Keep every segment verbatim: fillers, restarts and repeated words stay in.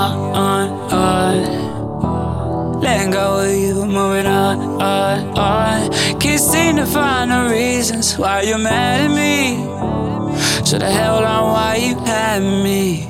on, on. Letting go of you, moving on, on, on. Can't seem to find the reasons why you're mad at me. Should've held on while you had me.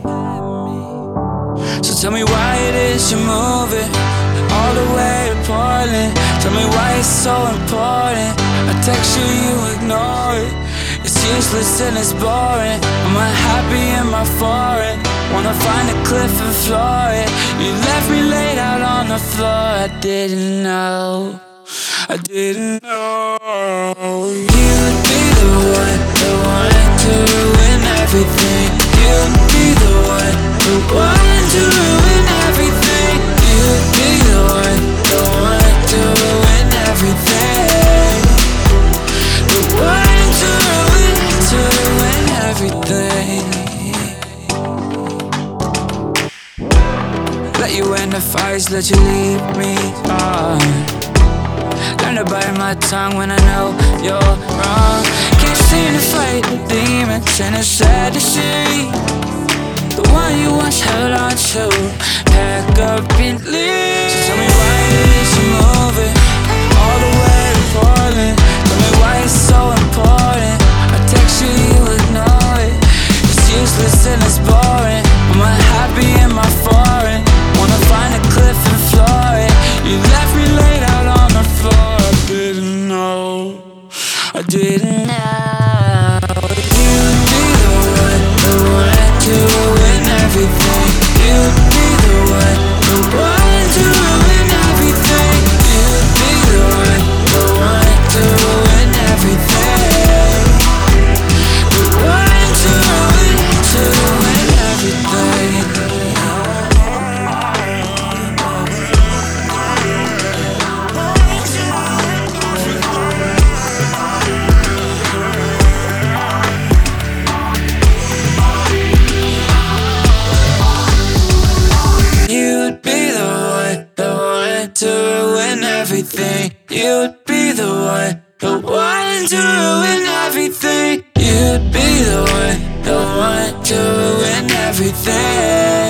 So tell me why it is you're moving all the way to Portland. Tell me why it's so important. I text you, you ignore it. It's useless and it's boring. I'm unhappy in my foreign. Wanna find a cliff and floor it. You left me laid out on the floor. I didn't know, I didn't know you'd be the one, the one to ruin everything. You'd be the one, the one to ruin everything. You'd be the one, the one to ruin everything. The one to ruin, to ruin everything. Let you in the fights, let you leave me on. Learn to bite my tongue when I know you're wrong. Can't seem to fight the demons and it's sad to see. The one you once held on to, pack up and leave. So tell me why it is you're moving all the way to Portland. Tell me why it's so important. I text you, you ignore it. It's useless and it's boring. I'm unhappy in my foreign. Wanna find a cliff and floor it. You left me laid out on the floor. I didn't know, I didn't know you'd be the one, the one to ruin everything. You'd be the one, the one to ruin everything. You'd be the one, the one to ruin everything. The one to ruin, to ruin everything. You'd be the one, the one to ruin everything. You'd be the one, the one to ruin everything. You'd be the one, the one to ruin everything.